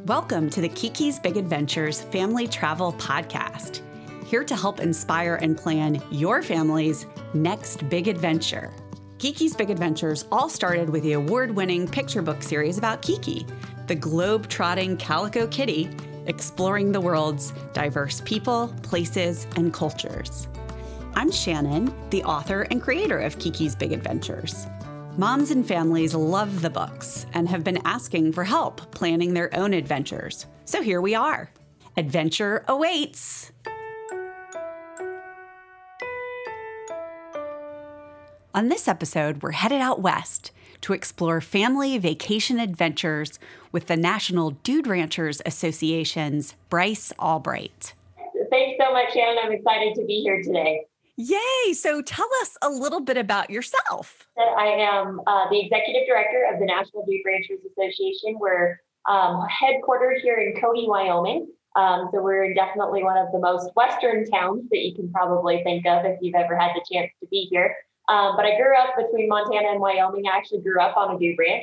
Welcome to the Kiki's Big Adventures Family Travel Podcast, here to help inspire and plan your family's next big adventure. Kiki's Big Adventures all started with the award-winning picture book series about Kiki, the globe-trotting calico kitty, exploring the world's diverse people, places, and cultures. I'm Shannon, the author and creator of Kiki's Big Adventures. Moms and families love the books and have been asking for help planning their own adventures. So here we are. Adventure awaits. On this episode, we're headed out west to explore family vacation adventures with the National Dude Ranchers Association's Bryce Albright. Thanks so much, Shannon. I'm excited to be here today. Yay! So tell us a little bit about yourself. I am the executive director of the National Dude Ranchers Association. We're headquartered here in Cody, Wyoming. So we're definitely one of the most western towns that you can probably think of if you've ever had the chance to be here. But I grew up between Montana and Wyoming. I actually grew up on a dude ranch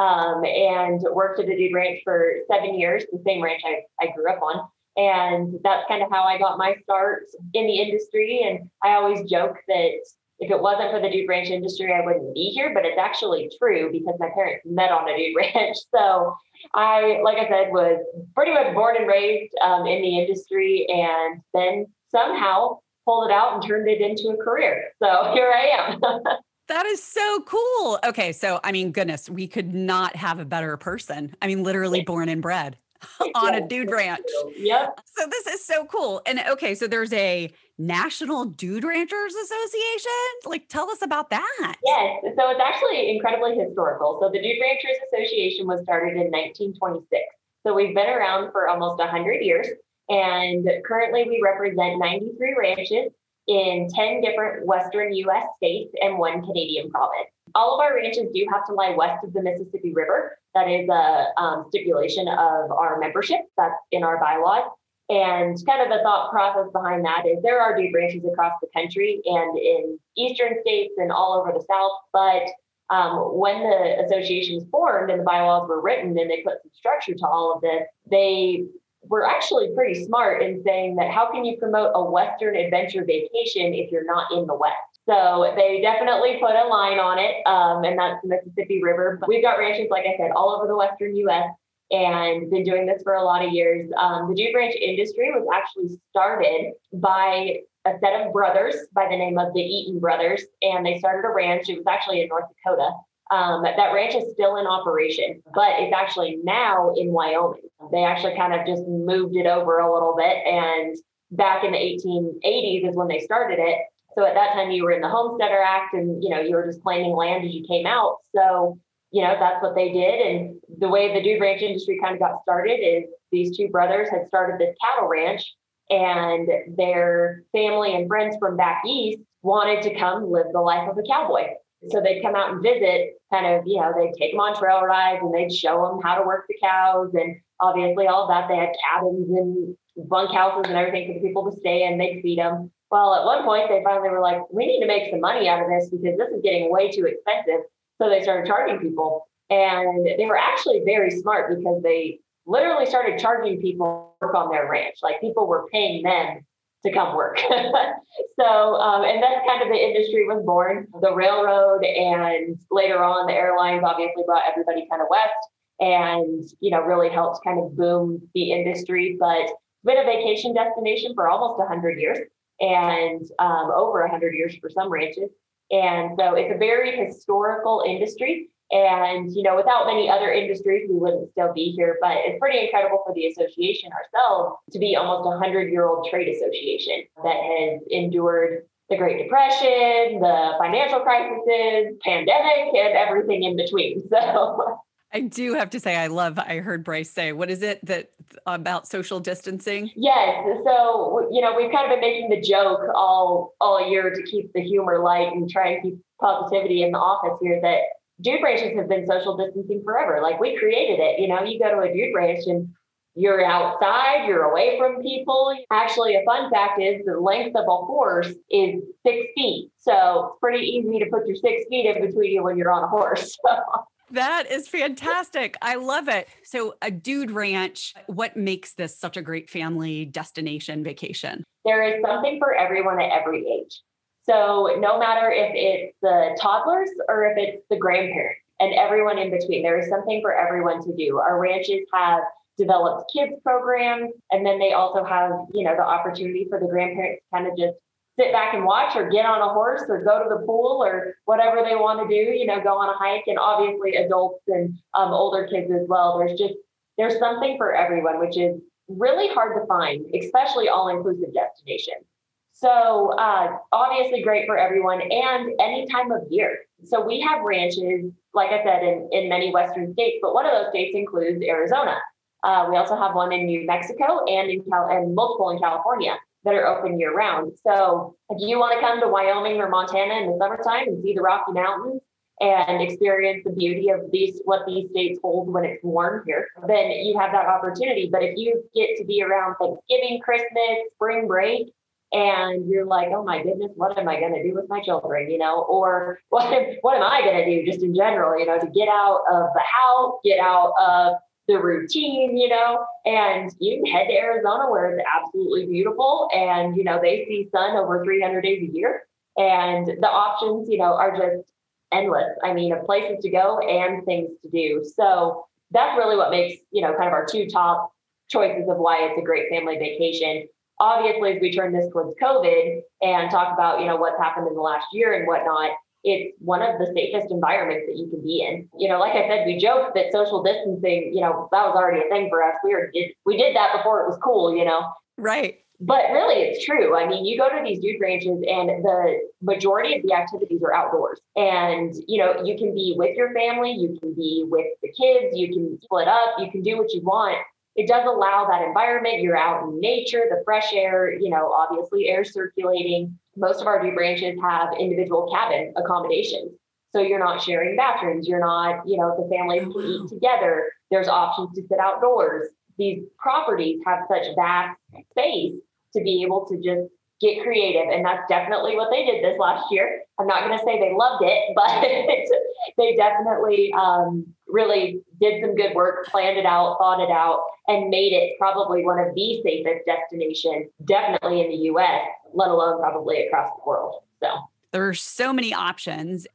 and worked at a dude ranch for 7 years, the same ranch I grew up on. And that's kind of how I got my start in the industry. And I always joke that if it wasn't for the dude ranch industry, I wouldn't be here, but it's actually true because my parents met on a dude ranch. So I, like I said, was pretty much born and raised in the industry and then somehow pulled it out and turned it into a career. So here I am. That is so cool. Okay. So, goodness, we could not have a better person. Literally born and bred on a dude ranch. Yep. So this is so cool. And okay, so there's a National Dude Ranchers Association. Tell us about that. Yes. So it's actually incredibly historical. So the Dude Ranchers Association was started in 1926. So we've been around for almost 100 years. And currently we represent 93 ranches in 10 different Western U.S. states and 1 Canadian province. All of our ranches do have to lie west of the Mississippi River. That is a stipulation of our membership. That's in our bylaws. And kind of the thought process behind that is there are dude ranches across the country and in eastern states and all over the South. But when the association was formed and the bylaws were written and they put some structure to all of this, they were actually pretty smart in saying that how can you promote a Western adventure vacation if you're not in the West? So they definitely put a line on it, and that's the Mississippi River. But we've got ranches, like I said, all over the Western U.S. and been doing this for a lot of years. The dude ranch industry was actually started by a set of brothers by the name of the Eaton brothers, and they started a ranch. It was actually in North Dakota. That ranch is still in operation, but it's actually now in Wyoming. They actually kind of just moved it over a little bit. And back in the 1880s is when they started it. So at that time you were in the Homesteader Act and, you were just claiming land as you came out. So, that's what they did. And the way the dude ranch industry kind of got started is these two brothers had started this cattle ranch and their family and friends from back east wanted to come live the life of a cowboy. So they'd come out and visit, they'd take them on trail rides and they'd show them how to work the cows. And obviously all of that, they had cabins and bunkhouses and everything for the people to stay in. They'd feed them. Well, at one point, they finally were like, we need to make some money out of this because this is getting way too expensive. So they started charging people. And they were actually very smart because they literally started charging people to work on their ranch. Like people were paying them to come work. So, and that's kind of the industry was born. The railroad and later on the airlines obviously brought everybody kind of west and, really helped kind of boom the industry. But it's been a vacation destination for almost 100 years and over 100 years for some ranches. And so it's a very historical industry. And, without many other industries, we wouldn't still be here. But it's pretty incredible for the association ourselves to be almost a 100-year-old trade association that has endured the Great Depression, the financial crises, pandemic, and everything in between. So I do have to say, I heard Bryce say, what is it that about social distancing? Yes. So, we've kind of been making the joke all year to keep the humor light and try and keep positivity in the office here that dude ranches have been social distancing forever. Like we created it, you go to a dude ranch and you're outside, you're away from people. Actually, a fun fact is the length of a horse is 6 feet. So it's pretty easy to put your 6 feet in between you when you're on a horse. That is fantastic. I love it. So a dude ranch, what makes this such a great family destination vacation? There is something for everyone at every age. So no matter if it's the toddlers or if it's the grandparents and everyone in between, there is something for everyone to do. Our ranches have developed kids programs, and then they also have, the opportunity for the grandparents to kind of just sit back and watch or get on a horse or go to the pool or whatever they want to do, go on a hike, and obviously adults and older kids as well. There's something for everyone, which is really hard to find, especially all-inclusive destinations. So obviously great for everyone and any time of year. So we have ranches, like I said, in many Western states, but one of those states includes Arizona. We also have one in New Mexico and multiple in California that are open year round. So if you want to come to Wyoming or Montana in the summertime and see the Rocky Mountains and experience the beauty of what these states hold when it's warm here, then you have that opportunity. But if you get to be around Thanksgiving, Christmas, spring break, and you're like, oh my goodness, what am I going to do with my children, or what am I going to do just in general, to get out of the house, get out of the routine, and you can head to Arizona where it's absolutely beautiful. And, they see sun over 300 days a year. And the options, are just endless. I mean, of places to go and things to do. So that's really what makes, kind of our two top choices of why it's a great family vacation. Obviously, as we turn this towards COVID and talk about, what's happened in the last year and whatnot, it's one of the safest environments that you can be in. Like I said, we joked that social distancing, that was already a thing for us. We did that before it was cool, Right. But really, it's true. I mean, you go to these dude ranches and the majority of the activities are outdoors. And, you can be with your family, you can be with the kids, you can split up, you can do what you want. It does allow that environment. You're out in nature, the fresh air, obviously air circulating. Most of our dude ranches have individual cabin accommodations. So you're not sharing bathrooms. You're not, the families can eat together. There's options to sit outdoors. These properties have such vast space to be able to just get creative. And that's definitely what they did this last year. I'm not going to say they loved it, but they definitely really did some good work, planned it out, thought it out, and made it probably one of the safest destinations, definitely in the US, let alone probably across the world. So there's so many options,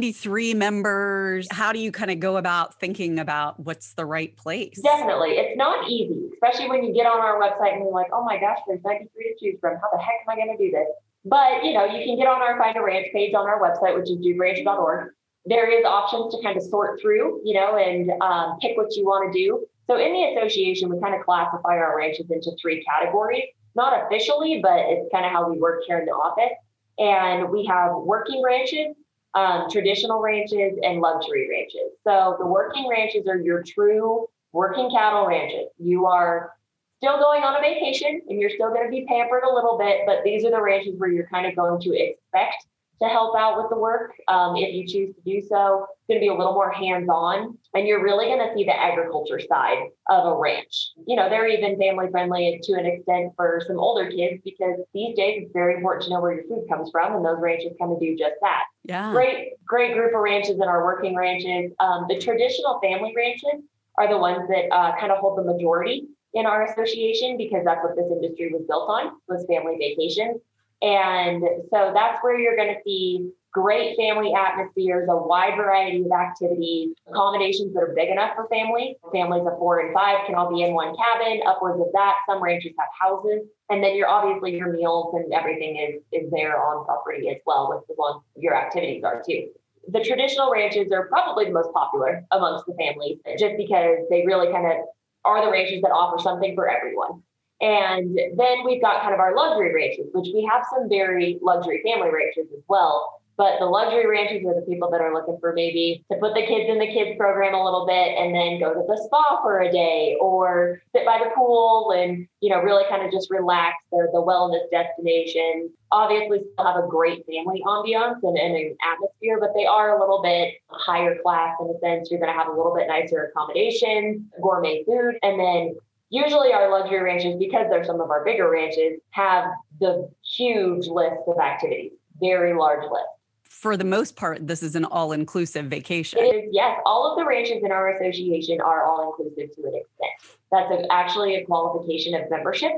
93 members. How do you kind of go about thinking about what's the right place? Definitely. It's not easy, especially when you get on our website and you're like, oh my gosh, there's 93 to choose from. How the heck am I going to do this? But, you can get on our Find a Ranch page on our website, which is duderanch.org. There is options to kind of sort through, and pick what you want to do. So in the association, we kind of classify our ranches into 3 categories, not officially, but it's kind of how we work here in the office. And we have working ranches, traditional ranches, and luxury ranches. So the working ranches are your true working cattle ranches. You are still going on a vacation and you're still going to be pampered a little bit, but these are the ranches where you're kind of going to expect to help out with the work. If you choose to do so, it's going to be a little more hands-on, and you're really going to see the agriculture side of a ranch. They're even family friendly to an extent for some older kids, because these days it's very important to know where your food comes from, and those ranches kind of do just that. Yeah. Great group of ranches in our working ranches. The traditional family ranches are the ones that kind of hold the majority in our association, because that's what this industry was built on, was family vacations. And so that's where you're going to see great family atmospheres, a wide variety of activities, accommodations that are big enough for families. Families of 4 and 5 can all be in one cabin, upwards of that. Some ranches have houses. And then obviously your meals and everything is there on property as well, with the ones your activities are too. The traditional ranches are probably the most popular amongst the families, just because they really kind of are the ranches that offer something for everyone. And then we've got kind of our luxury ranches, which we have some very luxury family ranches as well. But the luxury ranches are the people that are looking for maybe to put the kids in the kids program a little bit and then go to the spa for a day, or sit by the pool and, really kind of just relax. They're the wellness destination. Obviously still have a great family ambiance and an atmosphere, but they are a little bit higher class in a sense. You're going to have a little bit nicer accommodations, gourmet food, and then usually our luxury ranches, because they're some of our bigger ranches, have the huge list of activities, very large list. for the most part, this is an all-inclusive vacation. It is, yes. All of the ranches in our association are all-inclusive to an extent. That's actually a qualification of membership.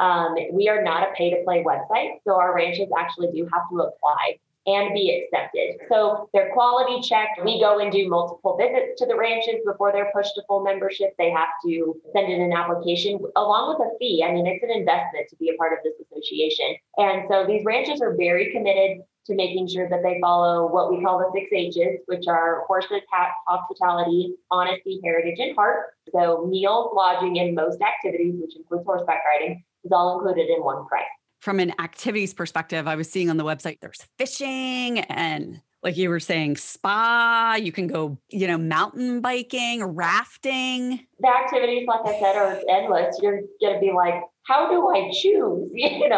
We are not a pay-to-play website, so our ranches actually do have to apply and be accepted. So they're quality checked. We go and do multiple visits to the ranches before they're pushed to full membership. They have to send in an application along with a fee. I mean, it's an investment to be a part of this association. And so these ranches are very committed to making sure that they follow what we call the 6 H's, which are horses, hospitality, honesty, heritage, and heart. So meals, lodging, and most activities, which includes horseback riding, is all included in one price. From an activities perspective, I was seeing on the website, there's fishing and, like you were saying, spa. You can go, mountain biking, rafting. The activities, like I said, are endless. You're going to be like, how do I choose?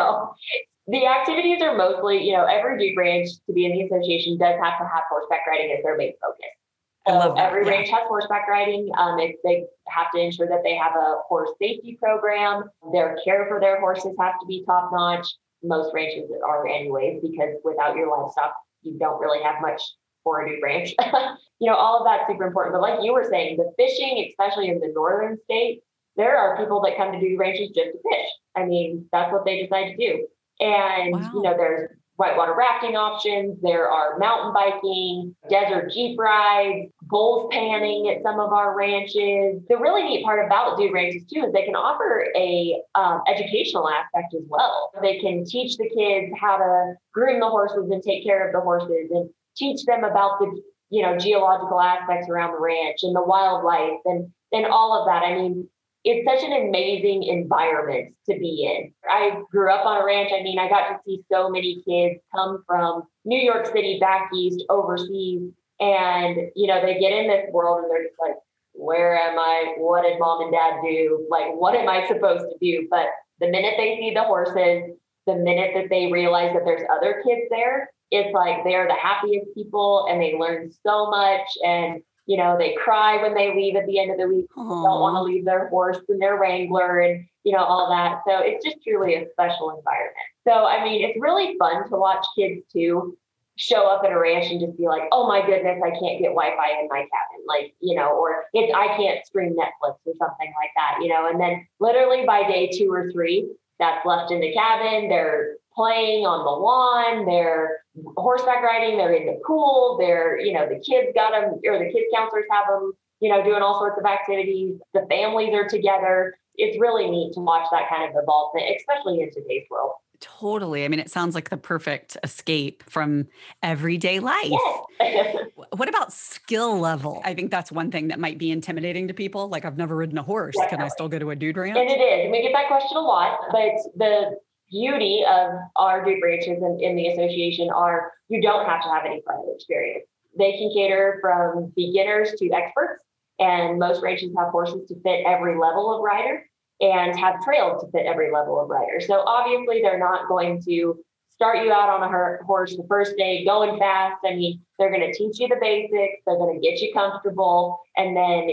The activities are mostly, every Duke ranch to be in the association does have to have horseback riding as their main focus. So every ranch has horseback riding. They have to ensure that they have a horse safety program. Their care for their horses has to be top notch. Most ranches are anyways, because without your livestock, you don't really have much for a Duke ranch. All of that's super important. But like you were saying, the fishing, especially in the northern states, there are people that come to Duke ranches just to fish. I mean, that's what they decide to do. And, there's whitewater rafting options. There are mountain biking, desert jeep rides, bulls panning at some of our ranches. The really neat part about Duke ranches too is they can offer a educational aspect as well. They can teach the kids how to groom the horses and take care of the horses, and teach them about the geological aspects around the ranch and the wildlife and all of that. I mean, it's such an amazing environment to be in. I grew up on a ranch. I mean, I got to see so many kids come from New York City back east, overseas, and, they get in this world and they're just like, where am I? What did mom and dad do? Like, what am I supposed to do? But the minute they see the horses, the minute that they realize that there's other kids there, it's like they're the happiest people and they learn so much. And they cry when they leave at the end of the week. They don't want to leave their horse and their wrangler and, all that. So it's just truly a special environment. So, I mean, it's really fun to watch kids too show up at a ranch and just be like, oh my goodness, I can't get Wi-Fi in my cabin. Like, or I can't stream Netflix or something like that, and then literally by day 2 or 3, that's left in the cabin. They're playing on the lawn, they're horseback riding, they're in the pool, they're, the kids got them, or the kids counselors have them, doing all sorts of activities. The families are together. It's really neat to watch that kind of involvement, especially in today's world. Totally. I mean, it sounds like the perfect escape from everyday life. Yes. What about skill level? I think that's one thing that might be intimidating to people. Like, I've never ridden a horse. Definitely. Can I still go to a dude ranch? And it is. We get that question a lot, but the beauty of our Duke ranches in the association are you don't have to have any prior experience. They can cater from beginners to experts, and most ranches have horses to fit every level of rider and have trails to fit every level of rider. So obviously they're not going to start you out on a horse the first day going fast. I mean, they're going to teach you the basics. They're going to get you comfortable. And then,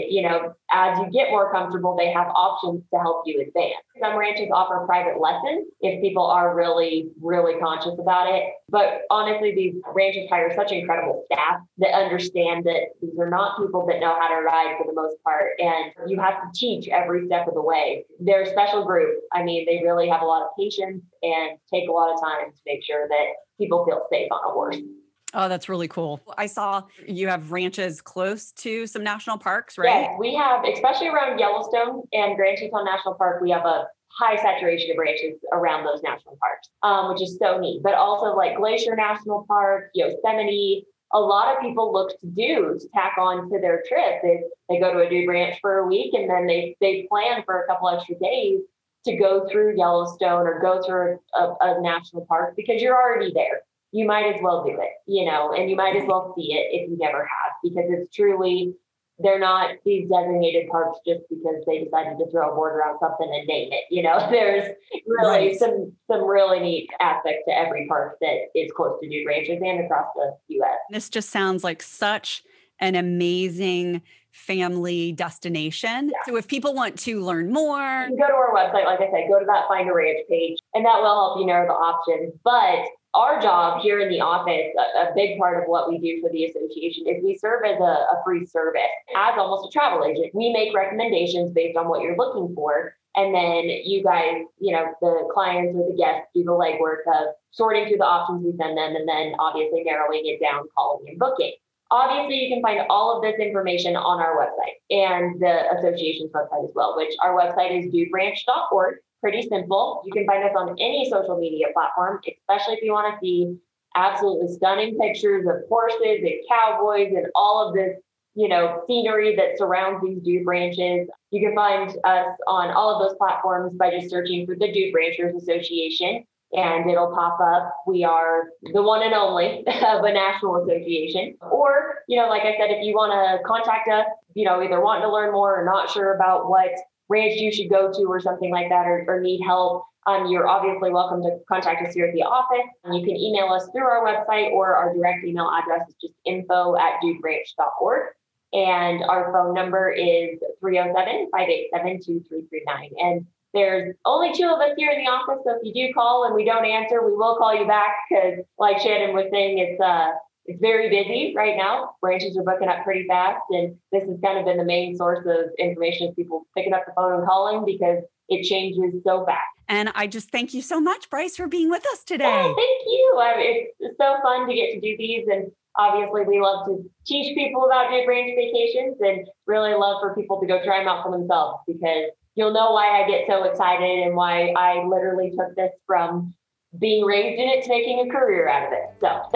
as you get more comfortable, they have options to help you advance. Some ranches offer private lessons if people are really, really conscious about it. But honestly, these ranches hire such incredible staff that understand that these are not people that know how to ride for the most part. And you have to teach every step of the way. They're a special group. I mean, they really have a lot of patience and take a lot of time to make sure that people feel safe on a horse. Oh, that's really cool. I saw you have ranches close to some national parks, right? Yes, we have, especially around Yellowstone and Grand Teton National Park, we have a high saturation of ranches around those national parks, which is so neat. But also like Glacier National Park, Yosemite, a lot of people look to tack on to their trip. They go to a Dude Ranch for a week and then they plan for a couple extra days to go through Yellowstone or go through a national park because you're already there. You might as well do it, and you might as well see it if you never have, because it's truly, they're not these designated parks just because they decided to throw a board around something and name it. There's really some really neat aspects to every park that is close to Dude ranches and across the U.S. This just sounds like such an amazing family destination. Yeah. So if people want to learn more, you can go to our website. Like I said, go to that Find a Ranch page, and that will help you narrow the options. But our job here in the office, a big part of what we do for the association is we serve as a free service as almost a travel agent. We make recommendations based on what you're looking for. And then you guys, the clients or the guests do the legwork of sorting through the options we send them and then obviously narrowing it down, calling and booking. Obviously, you can find all of this information on our website and the association's website as well, which our website is dudebranch.org. Pretty simple. You can find us on any social media platform, especially if you want to see absolutely stunning pictures of horses and cowboys and all of this, scenery that surrounds these dude ranches. You can find us on all of those platforms by just searching for the Dude Ranchers Association, and it'll pop up. We are the one and only of a national association. Or, like I said, if you want to contact us, either wanting to learn more or not sure about what ranch you should go to or something like that, or need help, you're obviously welcome to contact us here at the office. You can email us through our website, or our direct email address is just info@dudebranch.org. And our phone number is 307-587-2339. And there's only 2 of us here in the office. So if you do call and we don't answer, we will call you back because, like Shannon was saying, it's very busy right now. Branches are booking up pretty fast. And this has kind of been the main source of information, is people picking up the phone and calling because it changes so fast. And I just thank you so much, Bryce, for being with us today. Yeah, thank you. It's so fun to get to do these. And obviously, we love to teach people about Dude Ranch vacations and really love for people to go try them out for themselves, because you'll know why I get so excited and why I literally took this from being raised in it to making a career out of it. So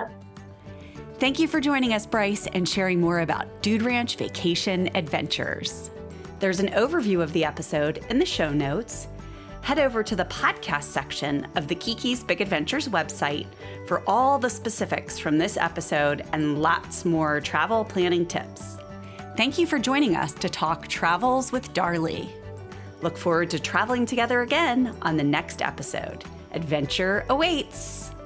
thank you for joining us, Bryce, and sharing more about Dude Ranch Vacation Adventures. There's an overview of the episode in the show notes. Head over to the podcast section of the Kiki's Big Adventures website for all the specifics from this episode and lots more travel planning tips. Thank you for joining us to talk travels with Darlie. Look forward to traveling together again on the next episode. Adventure awaits.